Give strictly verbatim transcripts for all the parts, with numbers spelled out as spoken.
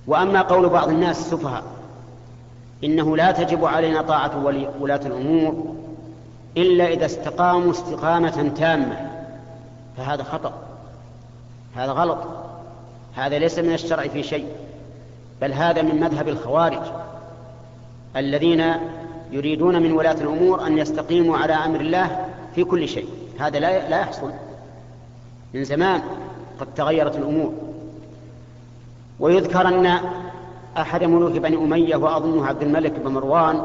وأما قول بعض الناس السفهاء إنه لا تجب علينا طاعة ولاة الأمور إلا إذا استقاموا استقامة تامة، فهذا خطأ، هذا غلط، هذا ليس من الشرع في شيء، بل هذا من مذهب الخوارج الذين يريدون من ولاة الأمور أن يستقيموا على أمر الله في كل شيء. هذا لا لا يحصل، من زمان قد تغيرت الأمور. ويذكر أن أحد ملوك بني أمية وأظنه عبد الملك بن مروان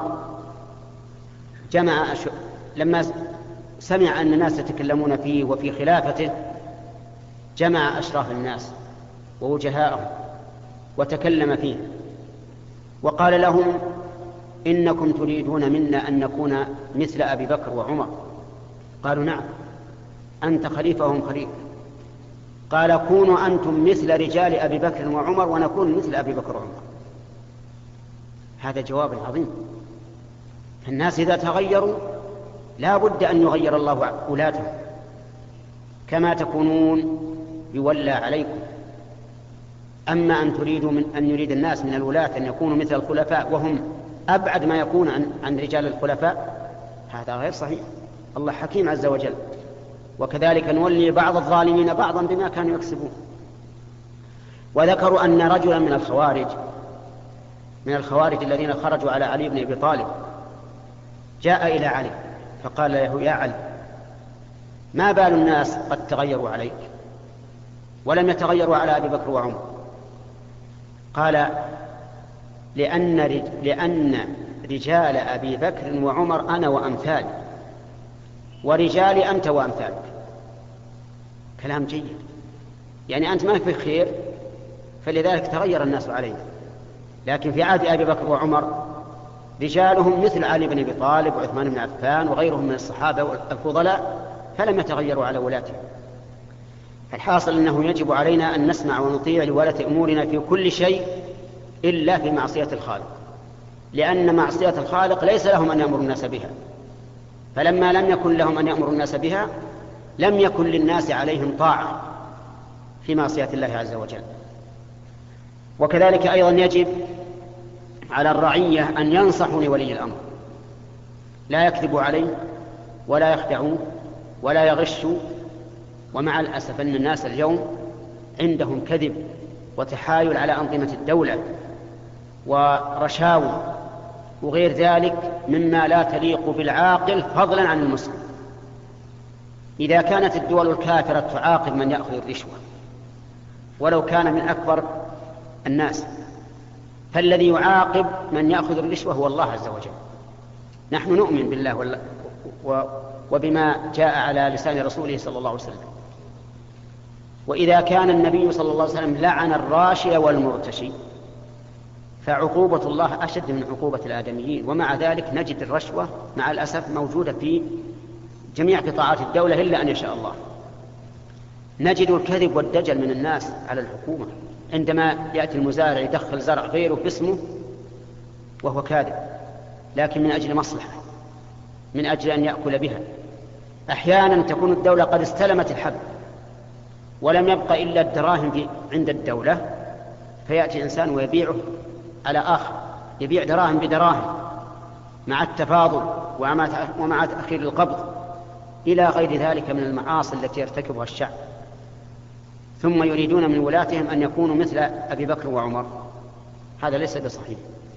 جمع أش... لما سمع أن الناس يتكلمون فيه وفي خلافته جمع أشراف الناس ووجهاءهم وتكلم فيه وقال لهم: إنكم تريدون منا أن نكون مثل أبي بكر وعمر. قالوا: نعم، أنت خليفة وهم خليفة. قال: كونوا أنتم مثل رجال أبي بكر وعمر ونكون مثل أبي بكر وعمر. هذا جواب عظيم. الناس إذا تغيروا لا بد أن يغير الله ولاتهم، كما تكونون يولى عليكم. أما أن تريدوا من أن يريد الناس من الولاة أن يكونوا مثل الخلفاء وهم أبعد ما يكون عن, عن رجال الخلفاء، هذا غير صحيح. الله حكيم عز وجل. وكذلك نولي بعض الظالمين بعضا بما كانوا يكسبون. وذكروا أن رجلا من الخوارج من الخوارج الذين خرجوا على علي بن أبي طالب جاء إلى علي فقال له: يا علي، ما بال الناس قد تغيروا عليك ولم يتغيروا على أبي بكر وعمر؟ قال: لأن, رج... لأن رجال أبي بكر وعمر أنا وأمثالي، ورجالي أنت وأمثالك. كلام جيد، يعني أنت ما في خير فلذلك تغير الناس علينا. لكن في عهد أبي بكر وعمر رجالهم مثل علي بن أبي طالب وعثمان بن عفان وغيرهم من الصحابة والفضلاء فلم يتغيروا على ولاتهم. الحاصل أنه يجب علينا أن نسمع ونطيع لولاة أمورنا في كل شيء إلا في معصية الخالق، لأن معصية الخالق ليس لهم أن يأمروا الناس بها، فلما لم يكن لهم أن يأمروا الناس بها لم يكن للناس عليهم طاعة في معصية الله عز وجل. وكذلك أيضا يجب على الرعية أن ينصحوا لولي الأمر، لا يكذبوا عليه ولا يخدعوه ولا يغشوا. ومع الأسف أن الناس اليوم عندهم كذب وتحايل على أنظمة الدولة ورشاوي وغير ذلك مما لا تليق بالعاقل فضلا عن المسلم. إذا كانت الدول الكافرة تعاقب من يأخذ الرشوة ولو كان من أكبر الناس، فالذي يعاقب من يأخذ الرشوة هو الله عز وجل. نحن نؤمن بالله وبما جاء على لسان رسوله صلى الله عليه وسلم. وإذا كان النبي صلى الله عليه وسلم لعن الراشي والمرتشي فعقوبة الله أشد من عقوبة الآدميين، ومع ذلك نجد الرشوة مع الأسف موجودة في جميع قطاعات الدولة إلا أن يشاء الله. نجد الكذب والدجل من الناس على الحكومة، عندما يأتي المزارع يدخل زرع غيره باسمه وهو كاذب، لكن من أجل مصلحة، من أجل أن يأكل بها. أحيانا تكون الدولة قد استلمت الحب ولم يبقى إلا الدراهم عند الدولة، فيأتي إنسان ويبيعه على آخر، يبيع دراهم بدراهم مع التفاضل ومع تأخير القبض إلى غير ذلك من المعاصي التي يرتكبها الشعب. ثم يريدون من ولاتهم أن يكونوا مثل أبي بكر وعمر. هذا ليس بصحيح.